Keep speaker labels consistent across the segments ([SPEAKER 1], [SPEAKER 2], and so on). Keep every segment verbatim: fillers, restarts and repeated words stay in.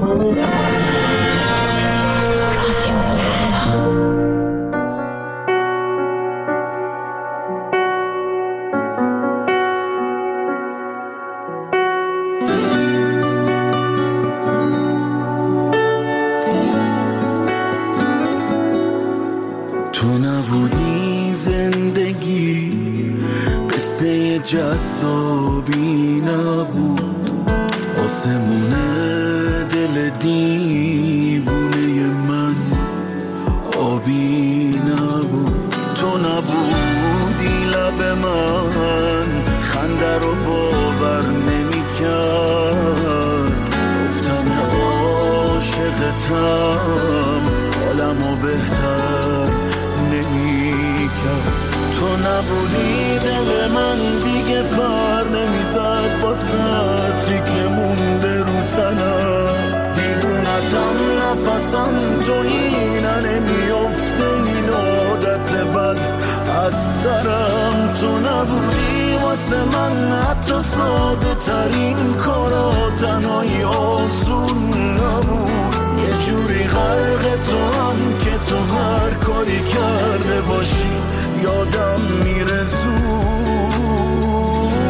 [SPEAKER 1] تو نبودی زندگی قصه جذابی نبود، آسمون دل دیوونه من آبی نبود. تو نبودی لب من خنده رو باور نمی کرد، گفتن عاشقتم حالمو بهتر نمی کرد. تو نبودی دل من دیگه پر نمیزد با سطری که مونده رو تنم، دیوونتم نفسم جایینا نمیافته این عادت بد از سرم. تو نبودی واسه من حتی ساده ترین کارا تنهایی آسون نبود، یه جوری غرق تو هم که تو هر کاری کرده باشی یادم میره زود.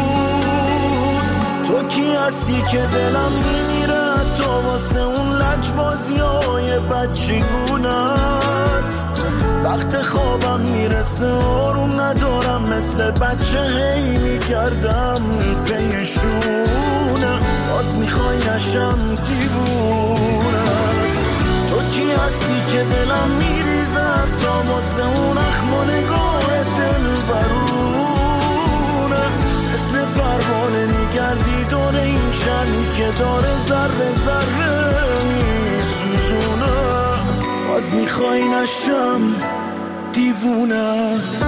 [SPEAKER 1] تو کی هستی که دلم میمیره تو واسه اون لجبازی های بچگونت، وقت خوابم میرسه آروم ندارم مثل بچه هی میگردم پیشونه، باز میخوای نشم دیوونت. تو کی هستی که دلم میریزد تا واسه اون اخم و نگاه دل برونه، مثل پروانه میگردی دور این شمی که داره ذره ذره میسوزونه، باز میخوای نشم دیوونت.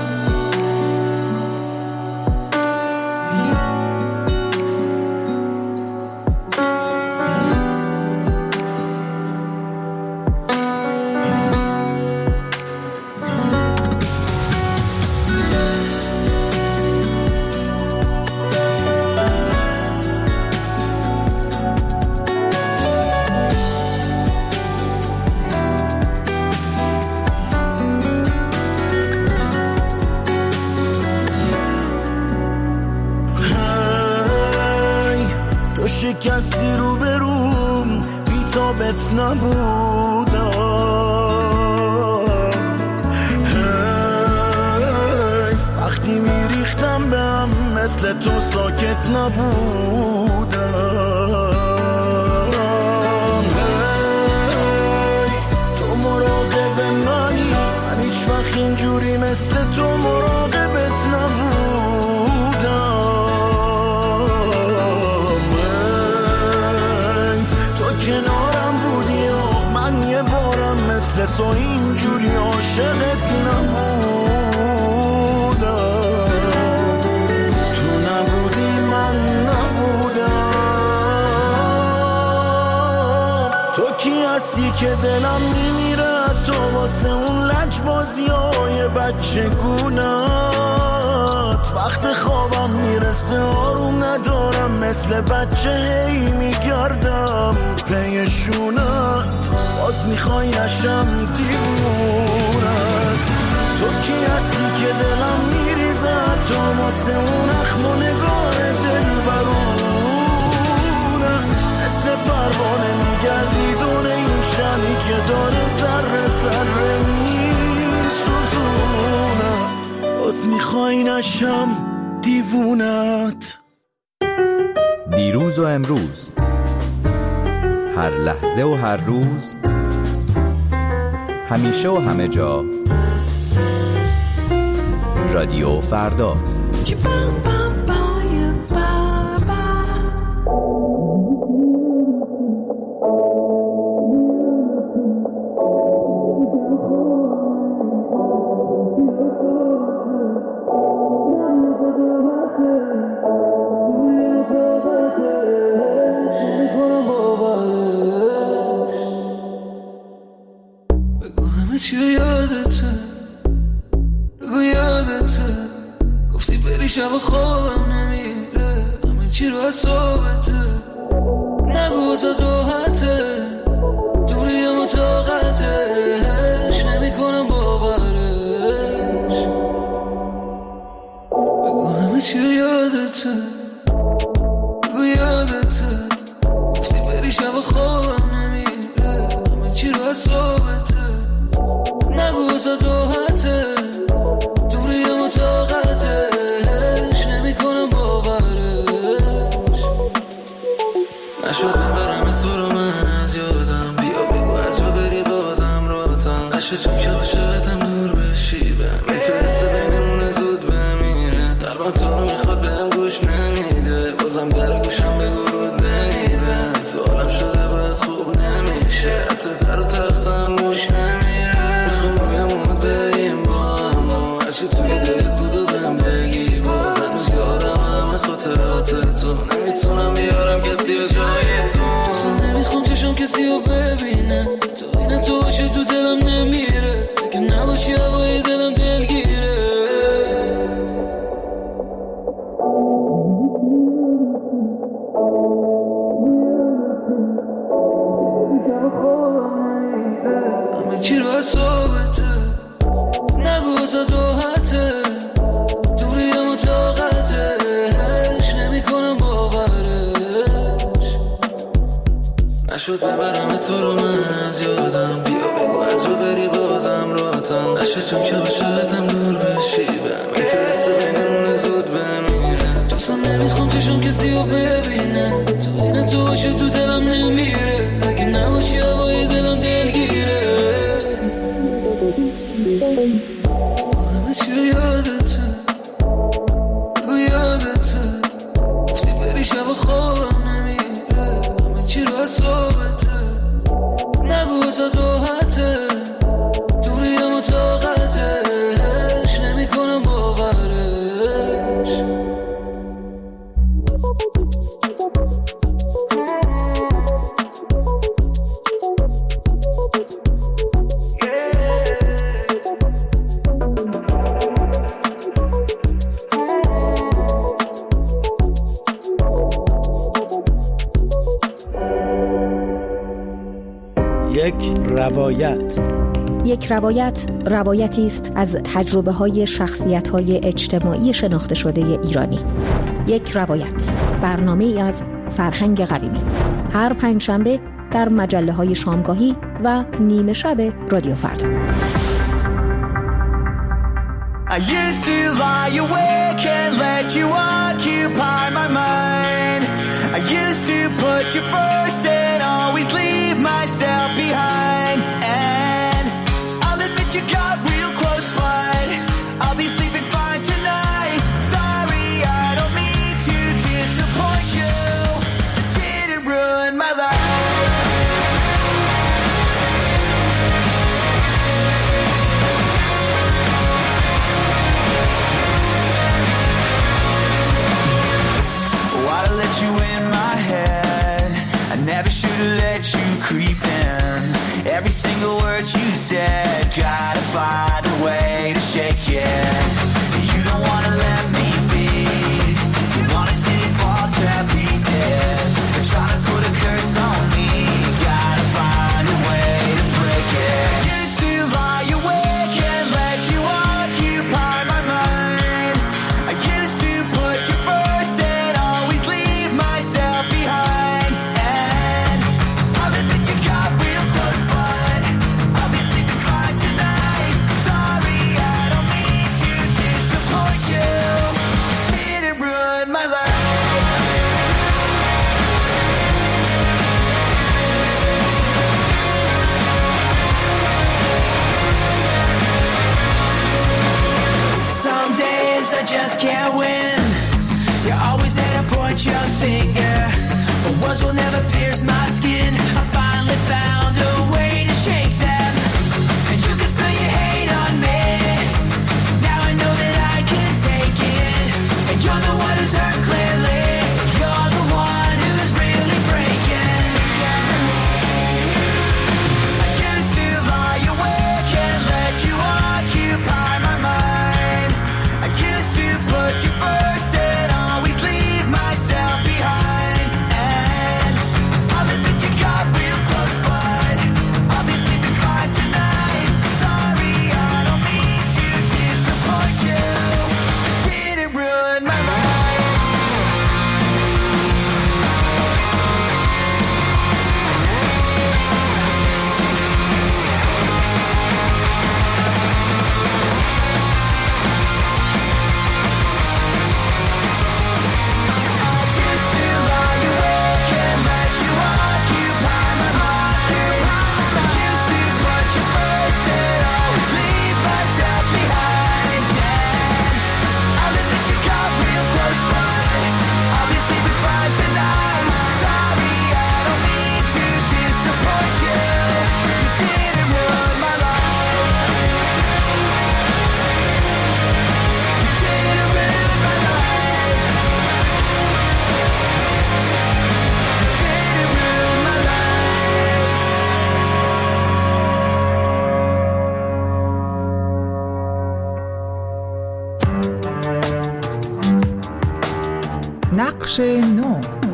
[SPEAKER 1] شکستی رو بروم بی تابت نبودم، وقتی میریختم به هم مثل تو ساکت نبودم. تو مراقب منی، من هیچ وقت اینجوری مثل تو مراقبت نبودم. کنارم بودی و من یه بارم مثل تو اینجوری عاشقت نبودم. تو نبودی من نبودم. تو کی هستی که دلم میمیره تو واسه اون لجبازی های بچگونت، وقت خوابم میرسه آروم ندارم مثل بچه هی میگردم پیشونت، باز میخوای نشم دیوونت. تو کی هستی که دلم میریزد تو واسه اون اخم و نگاه دل برونه، مثل پروانه میگردی دور این شمی که داره ذره ذره میسوزونه، باز میخوای نشم دیوونت.
[SPEAKER 2] دیروز و امروز، هر لحظه و هر روز، همیشه و همه جا، رادیو فردا.
[SPEAKER 3] چی یادته بگو یادته گفتی بری شب خوابم نمیره همه چی رو اصابته نگو واسه راحته دوری مطاقتش نمی کنم باورش بگو همه چی یادته بگو یادته گفتی بری شب خوابم نمیره همه چی رو اصابته نگو واسه راحته دوری مطاقتش نمی کنم باورش نشد ببرم تو رو من از یادم بیا بگو هر جا بری بازم راتم نشد چون که عاشقتم دور بشی بهم میفرسته بینمونه زود بمیره قلبم تو رو میخواد بهم گوش نمیده بازم در گوشم بگو رود بمیره تو عالم شده باید خوب نمیشه حتی در و تختم گوش نمیره میخوام روی مود بریم با هم و هرچی توی دلت بود و بهم بگی باز هنوز یادم همه خاطرات تو نمیتونم بیارم کسی و جای تو اصلا نمیخوام چشم کسی رو ببینه تو اینه تو باشه تو دلم نمیره اگه نباشی هوای دلم دلگیره همه چی رو اصابته نگو واسه راحته دوری مطاقتش نمی کنم باورش نشد ببرم تو رو من از یادم بیا بگو هر جا بری بازم راتم نشد چون که عاشقتم دور بشی بهم میفرسته بینمونه زود بمیره اصلا نمیخوام چشم کسی رو ببینه تو اینه تو باشه تو دلم نمیره اگه نباشی هوای دلم دلگیره همه چی یادته بگو یادته گفتی بری شب خوابم نمیره همه چی رو اصابته نگو واسه راحته دوری مطاقتش نمی کنم باورش
[SPEAKER 1] یک روایت.
[SPEAKER 4] یک روایت روایتی است از تجربه‌های شخصیت‌های اجتماعی شناخته شده ایرانی. یک روایت، برنامه‌ای از فرهنگ قویمی. هر پنجشنبه در مجله‌های شامگاهی و نیمه شب رادیو فردا.
[SPEAKER 1] I used to lie awake and let you occupy my mind. I used to put you first and always leave myself behind. And I'll admit you got real close, but I'll be sleeping fine tonight. Sorry, I don't mean to disappoint you. Didn't ruin my life. You in my head, I never should have let you creep in. Every single word you said, gotta find a way to shake it. You don't wanna let me be, you wanna see it fall to pieces. You're trying to put a curse on me, gotta find a way to break it. Used to lie awake and let you occupy my mind. I used to put you first and always leave myself behind. And I'll admit you got real close, but I'll be sleeping fine tonight. Sorry, I don't mean to disappoint you. Didn't ruin my life. Some days I just can't win. You're always there to point your finger, but words will never pierce my skin. I finally found a way to shake them, and you can spill your hate on me. Now I know that I can take it, and you're the one who's hurt clearly. You're the one who's really breaking. I used to lie awake and let you occupy my mind. I used to put you first and always leave myself behind. And I'll admit you
[SPEAKER 5] بخش نو.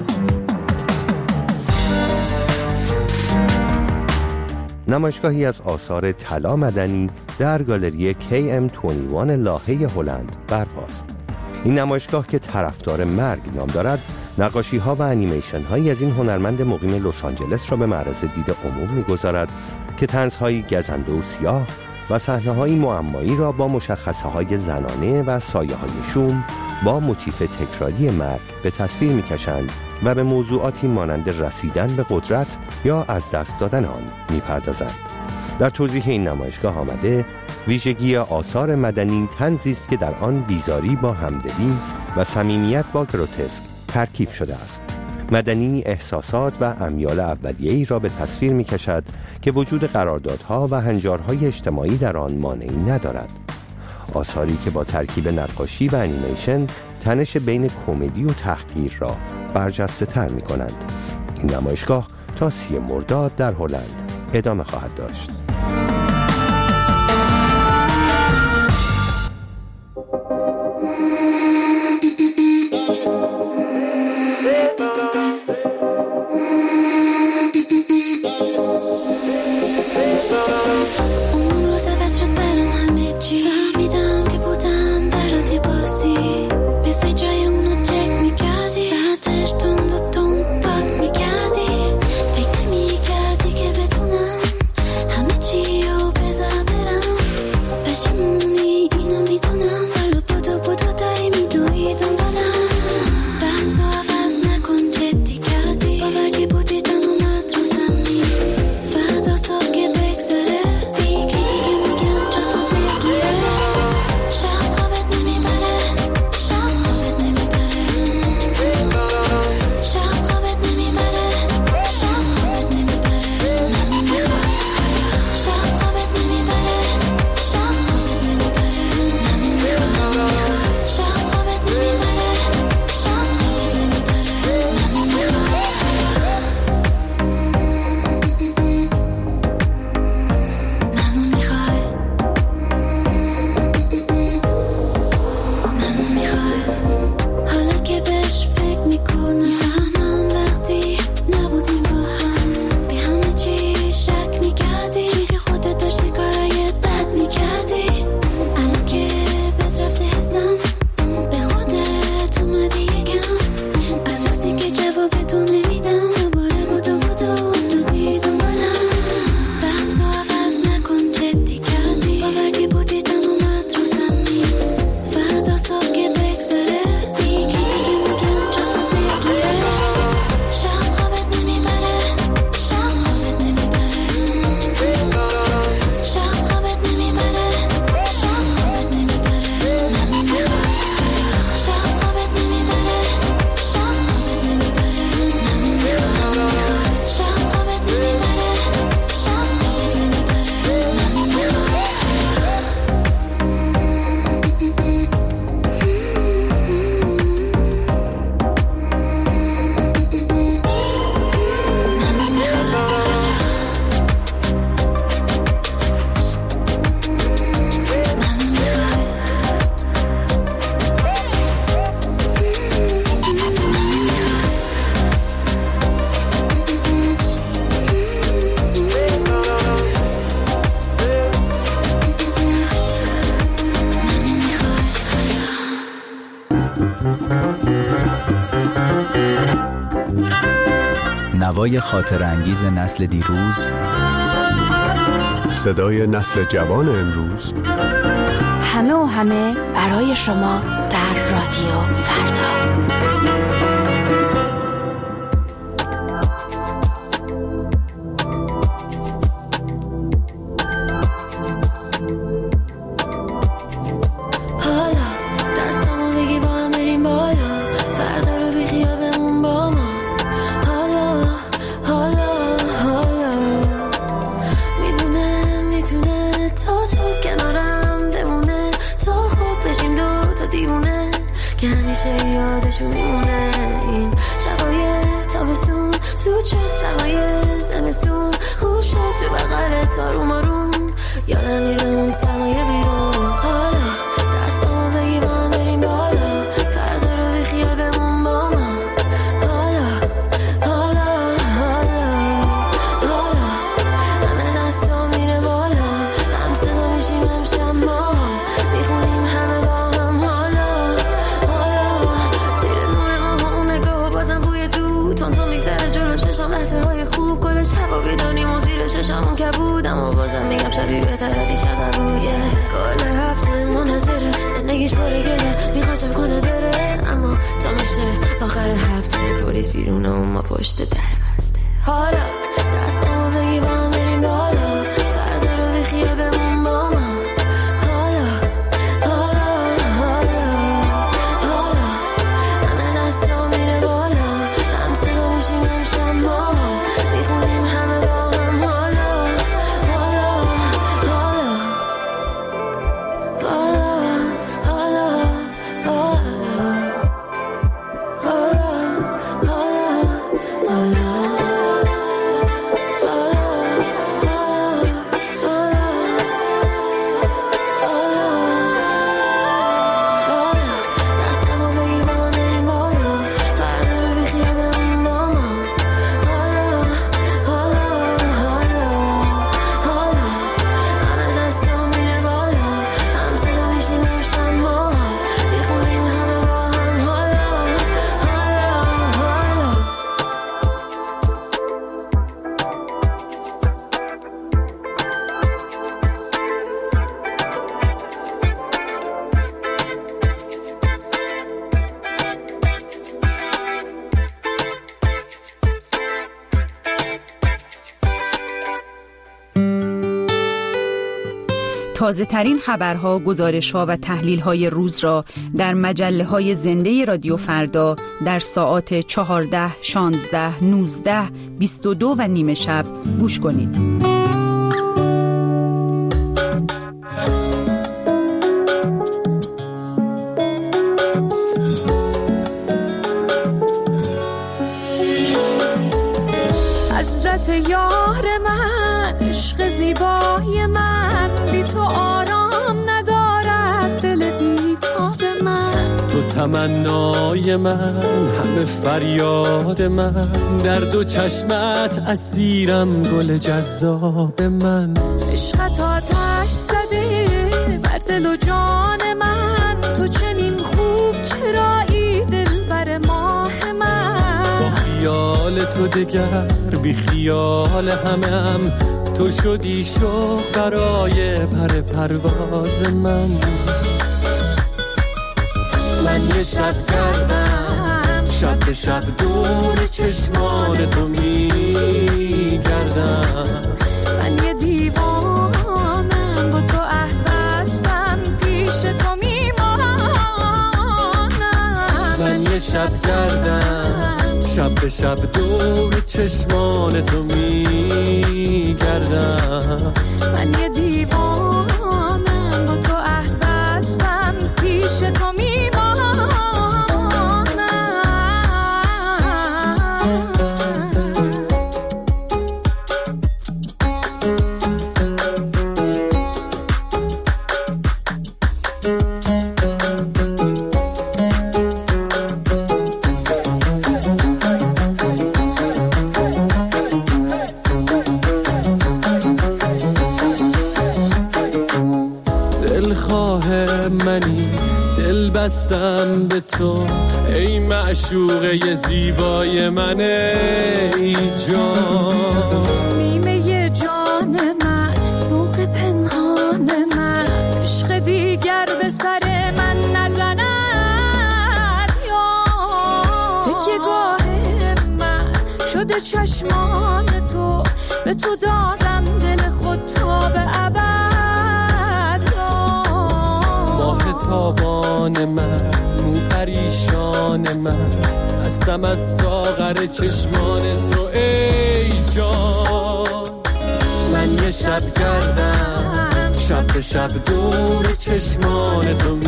[SPEAKER 6] نمایشگاهی از آثار طلا مدنی در گالری کی ام بیست و یک لاهه هلند برپاست. این نمایشگاه که طرفدار مرگ نام دارد، نقاشی ها و انیمیشن هایی از این هنرمند مقیم لس آنجلس را به معرض دید عموم می‌گذارد که طنزهایی گزنده و سیاه و صحنه‌های معمایی را با مشخصه های زنانه و سایه های شوم با موتیف تکراری مرگ به تصویر می‌کشند و به موضوعاتی مانند رسیدن به قدرت یا از دست دادن آن می‌پردازند. در توضیح این نمایشگاه آمده ویژگی آثار مدنی طنزی است که در آن بیزاری با همدلی و صمیمیت با گروتسک ترکیب شده است. مدنی احساسات و امیال اولیه‌ای را به تصویر می‌کشد که وجود قراردادها و هنجارهای اجتماعی در آن مانعی ندارد. آثاری که با ترکیب نقاشی و انیمیشن تنش بین کمدی و تحقیر را برجسته تر می‌کنند. این نمایشگاه تا سی مرداد در هلند ادامه خواهد داشت.
[SPEAKER 2] نوای خاطر انگیز نسل دیروز،
[SPEAKER 7] صدای نسل جوان امروز،
[SPEAKER 8] همه و همه برای شما در رادیو فردا.
[SPEAKER 9] یادشون میمونه این شبای تابستون، زود شد سرمایه زمستون، خوب شد تو بغل تاروم آروم، یادم میره اون سرمایه بیرون. حالا دستامو بگی با هم بریم بالا، فردا رو بی خیال بمون با ما. میخوام لحظه های خوب گل شبا بیدانیم و زیر چشمون که بودم و بازم میگم شبیه بهتر از دیشب نبود. کل هفته منتظره زندگیش باره گره میخواد چم کنه بره، اما تا میشه آخر هفته پلیس بیرونه و ما پشت در بسته. حالا دستمو بگی با هم بریم بالا، فردا رو بخیه بمون با ما. حالا حالا حالا حالا همه دستا میره بالا، هم صدا میشیم هم شما میخونیم همه با هم. حالا حالا حالا حالا حالا حالا حالا
[SPEAKER 5] تازه ترین خبرها، گزارش‌ها و تحلیل‌های روز را در مجله‌های زنده رادیو فردا در ساعات چهارده، شانزده، نوزده، بیست و دو و نیمه شب گوش کنید.
[SPEAKER 10] حضرت یار من، عشق زیبای من، بی تو آرام ندارد دل بیتاب من.
[SPEAKER 11] تو تمنای من، همه فریاد من، در دو چشمت اسیرم گل جذاب من.
[SPEAKER 10] عشقت آتش زده بر دل و جان من، تو چنین خوب چرایی دل بر ماه من.
[SPEAKER 11] با خیال تو دگر بی خیال همه هم، تو شدی شوق برای پر پرواز من. من یه شب کردم شب به شب دور چشمان تو میگردم.
[SPEAKER 10] من یه دیوانم با تو عهد بستم پیش تو میمانم.
[SPEAKER 11] من یه شب کردم شب به شب دور چشمان تو میگردم.
[SPEAKER 10] من یه دیوانم با تو عهد بستم پیش تو میمانم.
[SPEAKER 11] بستم به تو ای معشوقه زیبای من، ای جان
[SPEAKER 10] نیمه جان من، ذوق پنهان من، عشق دیگر به سر من نزند. یا تکیه گاه من شده چشمان تو، به تو دادم دل خود تا به ابد.
[SPEAKER 11] تابان من، مو پریشان من، هستم از ساغر چشمان تو ای جان. من یه شب کردم شب به شب دور چشمان تو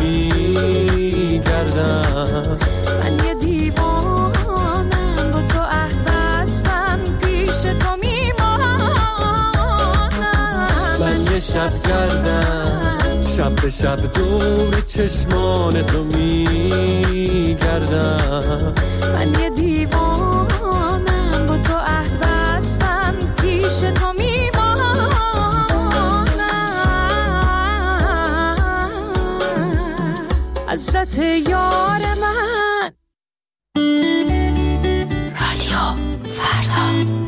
[SPEAKER 11] میگردم.
[SPEAKER 10] من یه دیوانم با تو عهد بستم پیش تو میمانم.
[SPEAKER 11] من یه شب کردم شب به شب دور چشمان تو میگردم.
[SPEAKER 10] من یه دیوانم با تو عهد بستم پیش تو میمانم. حضرت یار من.
[SPEAKER 8] رادیو فردا.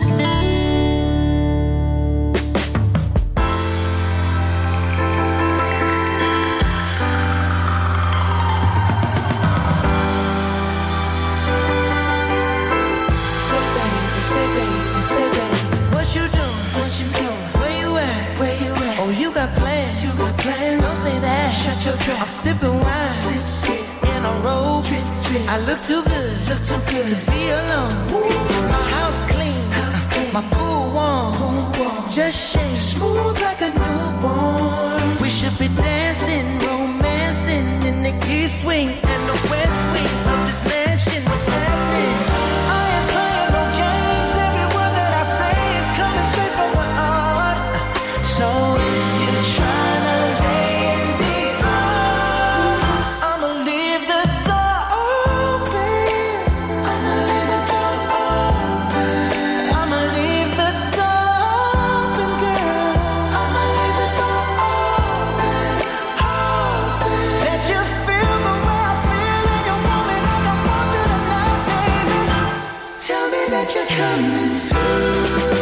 [SPEAKER 12] I'm sipping wine in a robe. I look too good, look too good to be alone. My house clean, my pool warm, just shake smooth like a newborn. We should be dancing, romancing in the east wing and the west wing of this mansion. What's happening? I ain't playing no games. Every word that I say is coming straight from my heart. So if you're trying to lay in these arms, I'ma leave the door open. I'ma leave the door open. I'ma leave the door open, girl. I'ma leave the door open, open. Let you feel the way I feel and you want me like I want you tonight, baby. Tell me that you're coming through.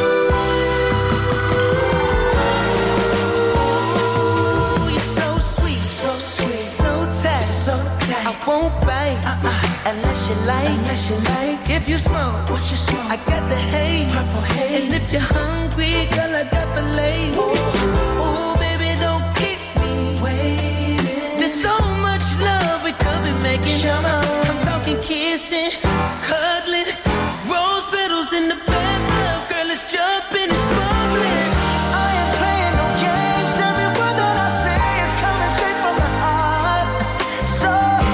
[SPEAKER 12] I won't bite uh-uh. unless you like. Unless you like. If you smoke, what you smoke? I got the haze. Purple haze. And if you're hungry, girl, I got the lace. Ooh, Ooh baby, don't keep me waiting. There's so much love we could be making. I'm talking kissing, cuddling, rose petals in the bathtub. Girl, it's jumping, it's bubbling. I ain't playing no games. Every word that I say is coming straight from the heart. So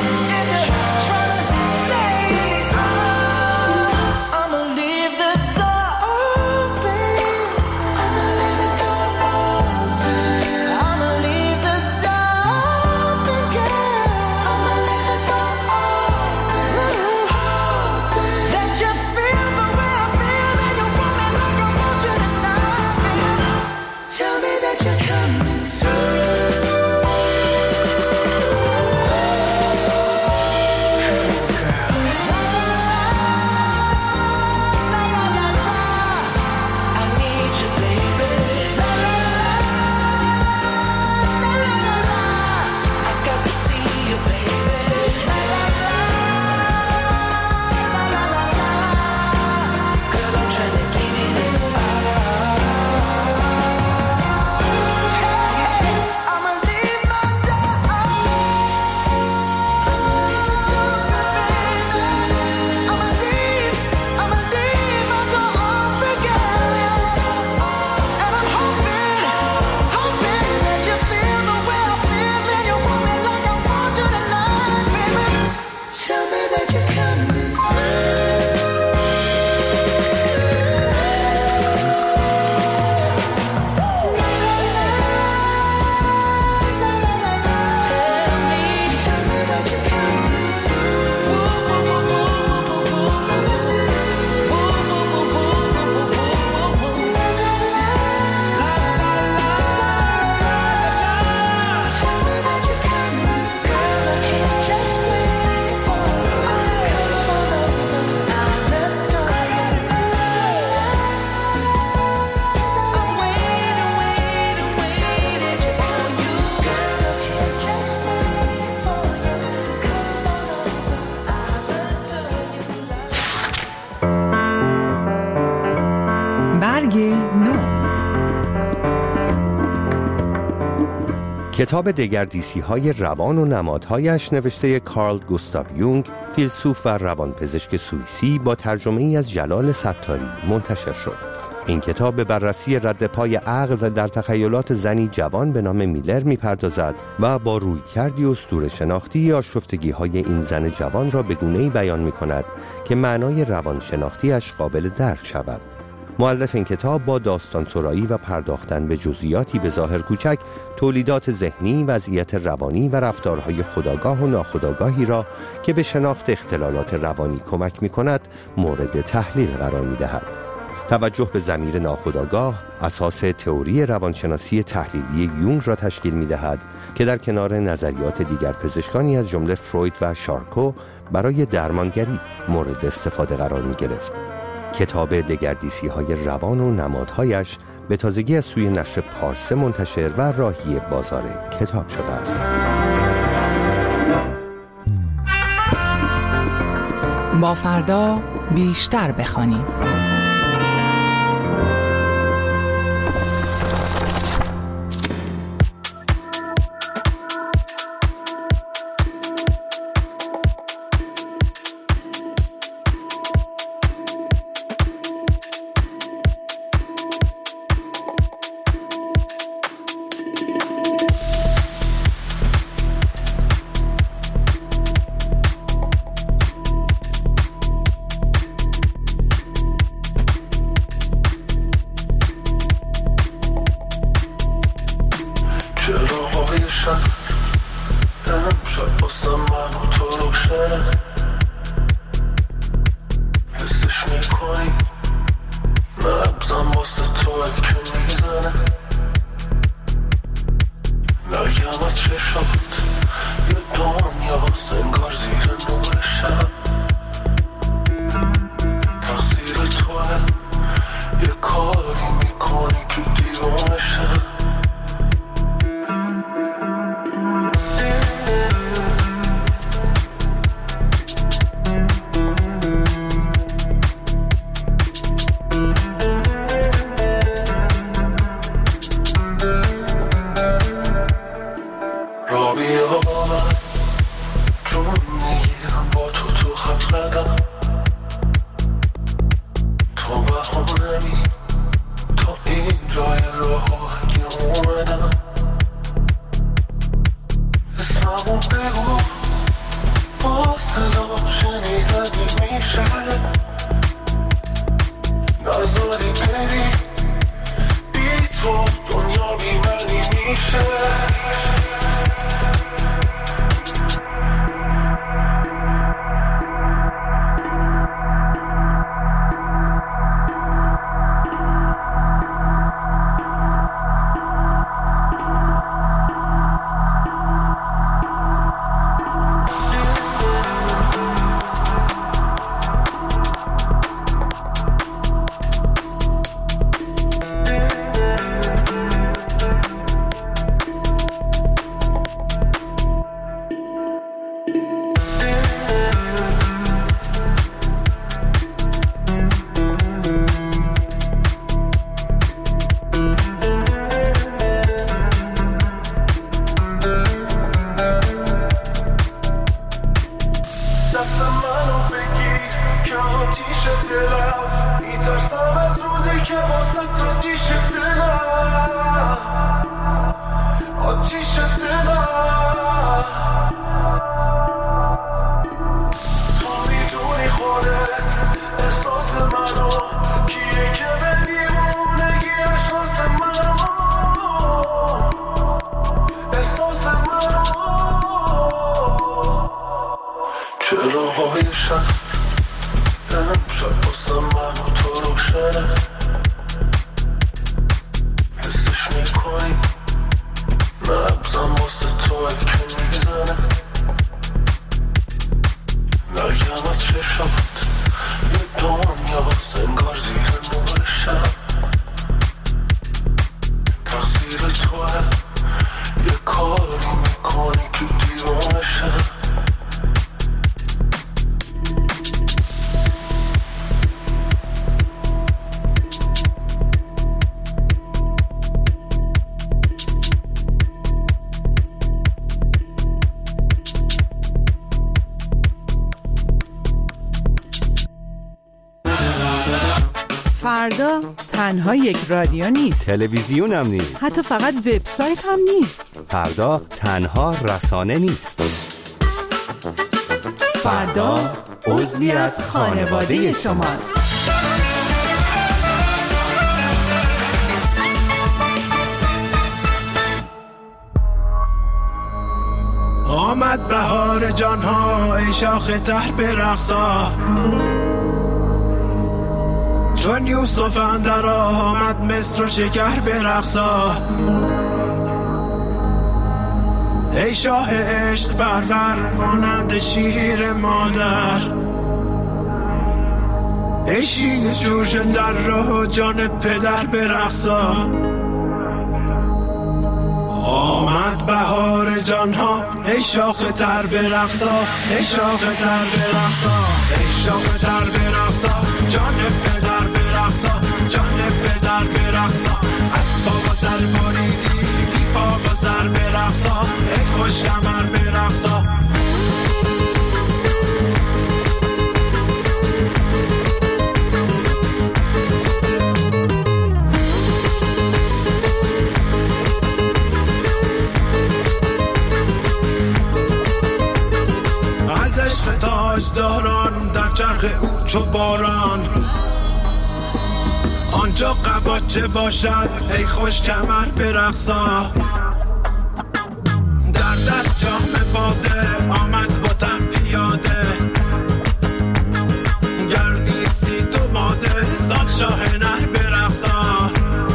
[SPEAKER 6] کتاب دگردیسی های روان و نمادهایش نوشته کارل گوستاو یونگ، فیلسوف و روانپزشک سوئیسی، با ترجمه ای از جلال ستاری منتشر شد. این کتاب به بررسی رد پای عقل در تخیلات زنی جوان به نام میلر میپردازد و با رویکردی اسطوره شناختی آشفتگی های این زن جوان را به گونه‌ای بیان می‌کند که معنای روانشناختیش قابل درک شود. مؤلف این کتاب با داستان سرایی و پرداختن به جزئیاتی به ظاهر کوچک تولیدات ذهنی، وضعیت روانی و رفتارهای خودآگاه و ناخودآگاهی را که به شناخت اختلالات روانی کمک می‌کند مورد تحلیل قرار می‌دهد. توجه به ضمیر ناخودآگاه اساس تئوری روانشناسی تحلیلی یونگ را تشکیل می‌دهد که در کنار نظریات دیگر پزشکانی از جمله فروید و شارکو برای درمانگری مورد استفاده قرار می‌گرفت. کتاب دگردیسی های روان و نمادهایش به تازگی از سوی نشر پارسه منتشر و راهی بازار کتاب شده است.
[SPEAKER 5] با فردا بیشتر بخوانیم.
[SPEAKER 3] روشن امشب واسه من و تو روشنه حسش میکنی نبزم واسه توه که میزنه نگم از چشات یه دنیا انگار زیر نور شب تقصیر توه یه کاری میکنی که دیوانه شب
[SPEAKER 13] فردا تنها یک رادیو نیست،
[SPEAKER 6] تلویزیون هم نیست،
[SPEAKER 13] حتی فقط وبسایت هم نیست.
[SPEAKER 6] فردا تنها رسانه نیست.
[SPEAKER 13] فردا عضوی از خانواده شماست.
[SPEAKER 14] آمد بهار جانها ای شاخ تر برقصا، چون یوسف اندر آمد مصر و شکر برقصا. ای شاه عشق پرور مانند شیر مادر، ای شیر جوش در راه جان پدر برقصا. آمد بهار جانها ای شاخ تر برقصا، ای شاخ تر برقصا، ای شاخ تر برقصا، جان پدر برقصا، جان پدر برقصا. از پا و سر بریدی بی پا و سر برقصا، ای خوش کمر برقصا. تاجداران در چرخ او چو باران، آنجا قباچه باشد ای خوش کمر برقصا. دست جام باده آمد با تن پیاده گر نیستی تو ماده زان شاه نر برقصا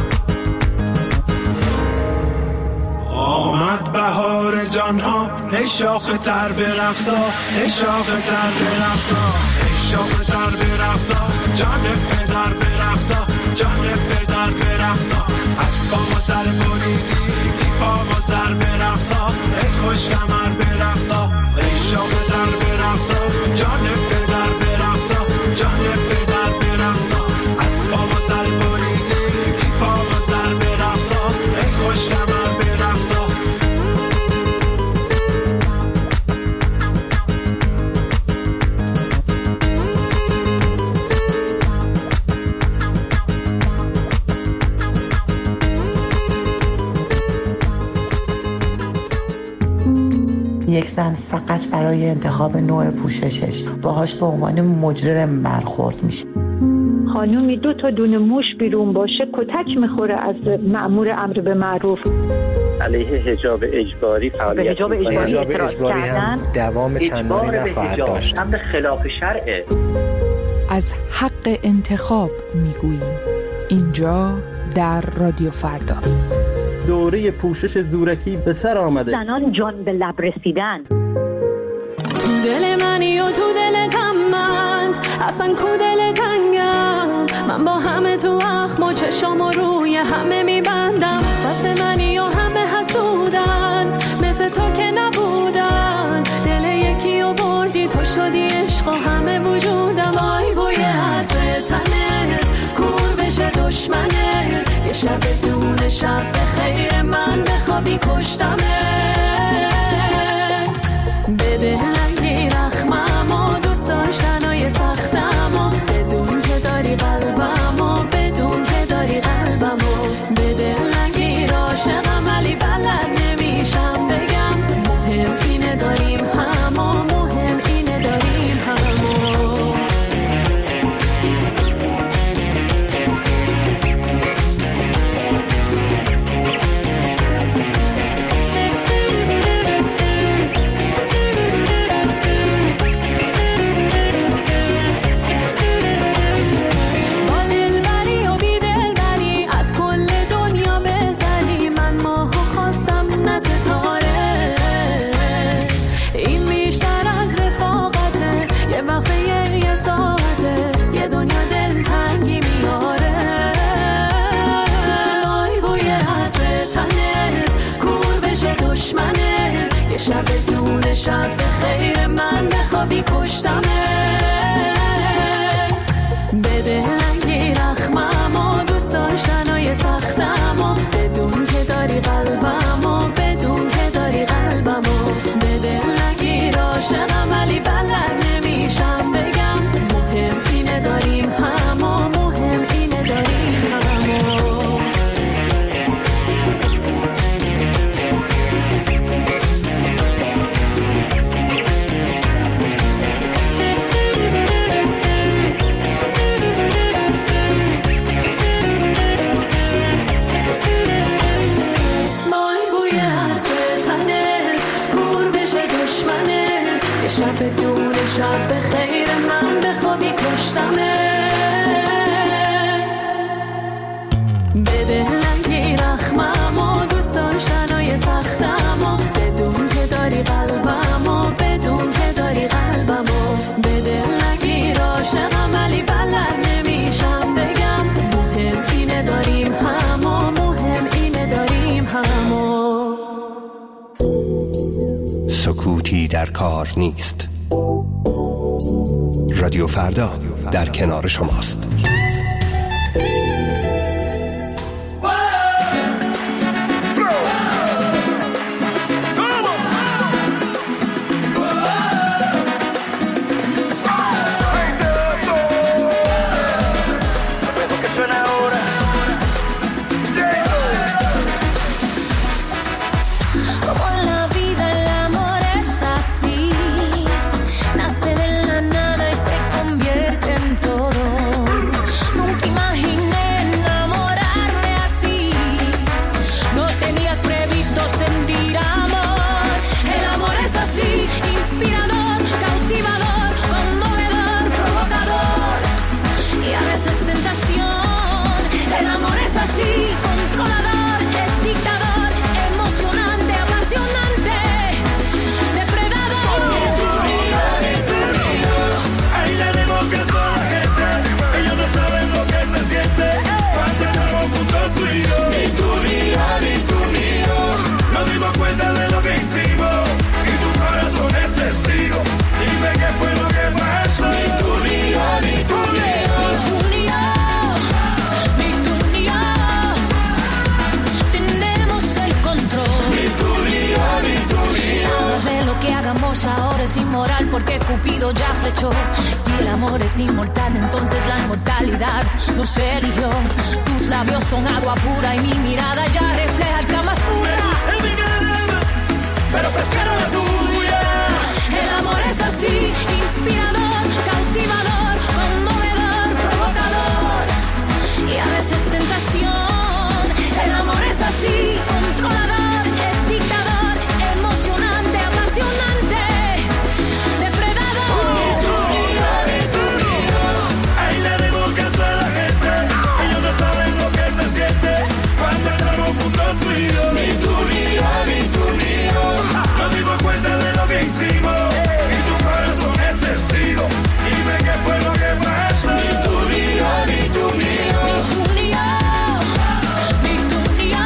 [SPEAKER 14] آمد بهار جانها ای شاخ تر برقصا ای شاخ تر برقصا ای شاخ تر برقصا جان پدر برقصا جان پدر برقصا از پا و سر بریدی بی پا و سر برقصا ای خوش کمر برقصا ای شاخ تر برقصا جان پدر برقصا جان پدر برقصا از پا و سر بریدی بی پا و سر برقصا ای خوش کمر برقصا
[SPEAKER 15] یک زن فقط برای انتخاب نوع پوششش باهاش به عنوان مجرم برخورد میشه.
[SPEAKER 16] خانومی دو تا دونه موش بیرون باشه کتک میخوره از مأمور امر به معروف.
[SPEAKER 17] علیه حجاب اجباری فعالیت
[SPEAKER 16] به حجاب اجباری اعتراض کردن
[SPEAKER 18] دوام چندانی نخواهد داشت.
[SPEAKER 17] امر خلاف شرعه.
[SPEAKER 13] از حق انتخاب میگوییم اینجا در رادیو فردا.
[SPEAKER 19] دوره پوشش زورکی به سر آمده.
[SPEAKER 16] زنان جان به لب رسیدن.
[SPEAKER 10] تو دل منی و تو دلتم من اصلا کو دل تنگم من با همه تو اخم و چشام و روی همه میبندم واسه منی و همه حسودن مثل تو که نبودن دل یکی و بردی تو شدی عشق و همه وجودم آی بوی عطر تنت کور بشه دشمنت یه شب دون شب به خیر من بخوابی کشتمت بده لنگی رخمم و دوست داشتنای سختم و بدون که داری قلبم و بدون که داری قلبم و بده لنگی راشقم ولی بلد نمیشم بگم مهم اینه داریم هم و مهم اینه داریم هم و شب دون شب به خیر من بخوابی کشتمت بده لنگی رخمم و دوست داشتنای سختم و بدون که داری قلبم و بدون که داری قلبم و بده لنگی راشقم ولی بلد نمیشم بگم مهم اینه داریم هم و مهم اینه داریم هم و شب دون شب به خیر من بخوابی کشتمت بده لنگی رخمم و دوست داشتنای سختم و بدون که داری قلبم و بدون که داری قلبم و بده لنگی راشقم ولی بلد نمیشم بگم مهم اینه داریم هم و مهم اینه داریم هم و
[SPEAKER 6] سکوتی در کار نیست. رادیو فردا در کنار شماست.
[SPEAKER 9] Nace de la nada y se convierte en todo.
[SPEAKER 10] es inmoral porque Cupido ya flechó. Si el amor es inmortal, entonces la inmortalidad nos eligió. Tus labios son agua pura y mi mirada ya refleja el Kama Sutra.
[SPEAKER 14] Me gusta mi cama, pero prefiero la tuya.
[SPEAKER 10] El amor es así, inspirador, cautivador, conmovedor, provocador y a veces tentación. El amor es así, controlador, es dictador, emocionante, apasionante, depredador.
[SPEAKER 14] Ni tú ni yo, ni tú ni yo. Ahí le dimos caso a la gente. Ellos no saben lo que se siente cuando estamos juntos tú y yo. Ni tú ni yo, ni tú ni yo. Nos dimos cuenta de lo que hicimos y tu corazón es testigo. Dime qué fue lo que pasó. Ni tú ni yo, ni tú ni yo.
[SPEAKER 10] Ni tú ni yo, ni tú ni yo.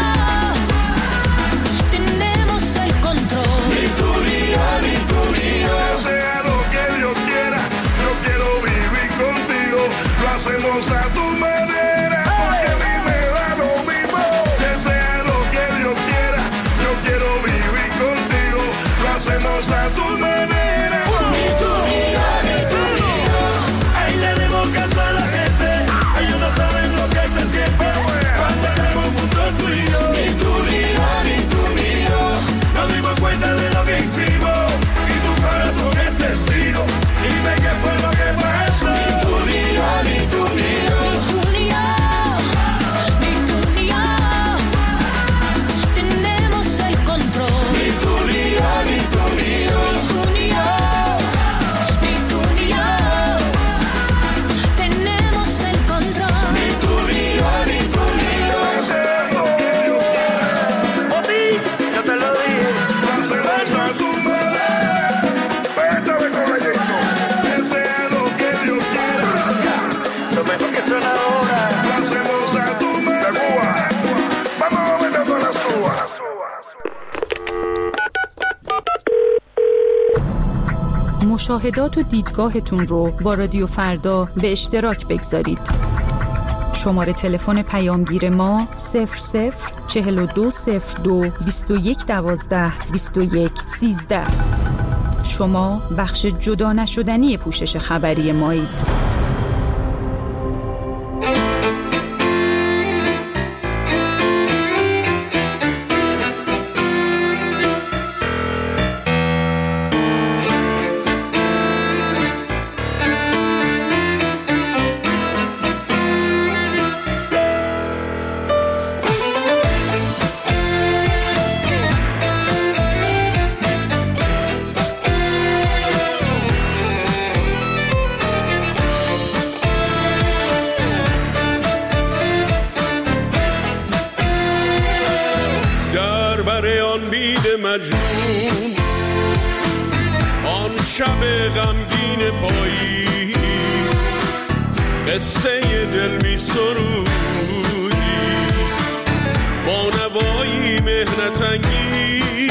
[SPEAKER 10] Tenemos el control.
[SPEAKER 14] Ni tú ni yo, ni tú ni yo. Sea lo que Dios quiera, yo quiero vivir contigo. Lo hacemos a tu manera, porque a mí me da lo mismo. Que sea lo que Dios quiera, yo quiero vivir contigo. Lo hacemos a tu manera.
[SPEAKER 10] Ni tú ni yo, ni tú ni yo.
[SPEAKER 14] Ahí le dimos caso a la gente. Ellos no saben lo que se siente cuando estamos juntos tú y yo. Ni tú ni yo, ni tú ni yo. Nos dimos cuenta de lo que hicimos y tu corazón es testigo. Dime qué fue lo que pasó. Ni tú ni yo, ni tú ni yo.
[SPEAKER 10] Ni tú ni yo, ni tú ni yo. Tenemos el control.
[SPEAKER 14] Ni tú ni yo, ni tú ni yo.
[SPEAKER 10] Ni tú ni yo, ni tú ni yo. Tenemos el control.
[SPEAKER 14] Ni tú ni yo, ni tú ni yo. Sea lo que Dios quiera.
[SPEAKER 17] Por ti, yo te lo dije.
[SPEAKER 14] Lo hacemos a tu manera. Cuéntame con la gente. Que sea lo que Dios quiera.
[SPEAKER 17] Lo mejor que suena ahora.
[SPEAKER 14] Lo hacemos a tu manera. Vamos a meter con las uvas.
[SPEAKER 5] مشاهدات و دیدگاهتون رو با رادیو فردا به اشتراک بگذارید. شماره تلفن پیامگیر ما صفر صفر چهل و دو صفر دو بیست و یک دوازده بیست و یک سیزده. شما بخش جدا نشدنی پوشش خبری مایید.
[SPEAKER 11] مجنون آن شب غمگین پایی قصه دل می سرودی با نوایی مهنت انگیز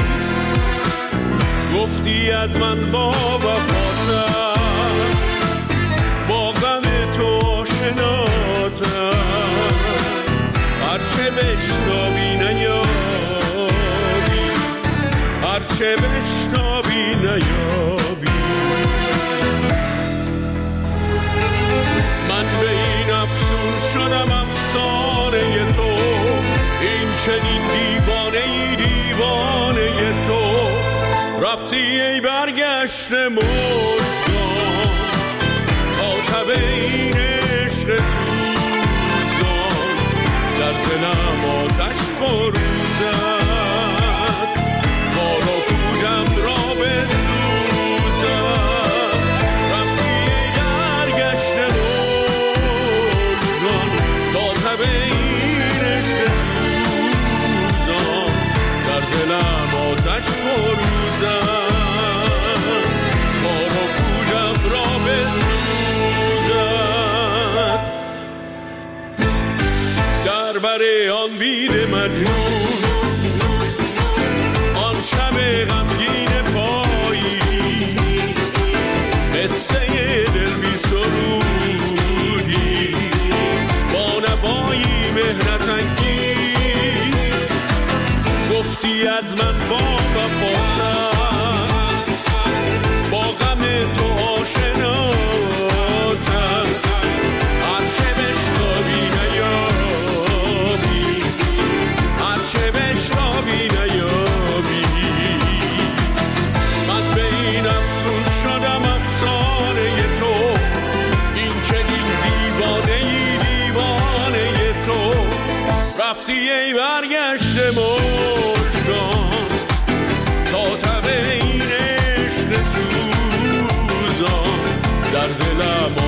[SPEAKER 11] گفتی از من با وفاتر با غم تو آشناتر هرچه بشتابی نیابی هرچه بشتابی نیابی من به این افسون شدم افسانه تو این چنین دیوانه ای دیوانه تو رفتی ای برگشته مژگان تا تب این عشق سوزان در دلم آتش فروزد کار و پودم را بسوزد رفتی ای برگشته مژگان تا تب این عشق سوزان در دلم آتش فروزد برای آن بید مجنون آن شب غمگین پایی قصه دل بی سرودی با نوایی مهنت انگیز گفتی از من با وفاتر با
[SPEAKER 20] رفتی ای برگشته مژگان تا تب این عشق سوزان در دلم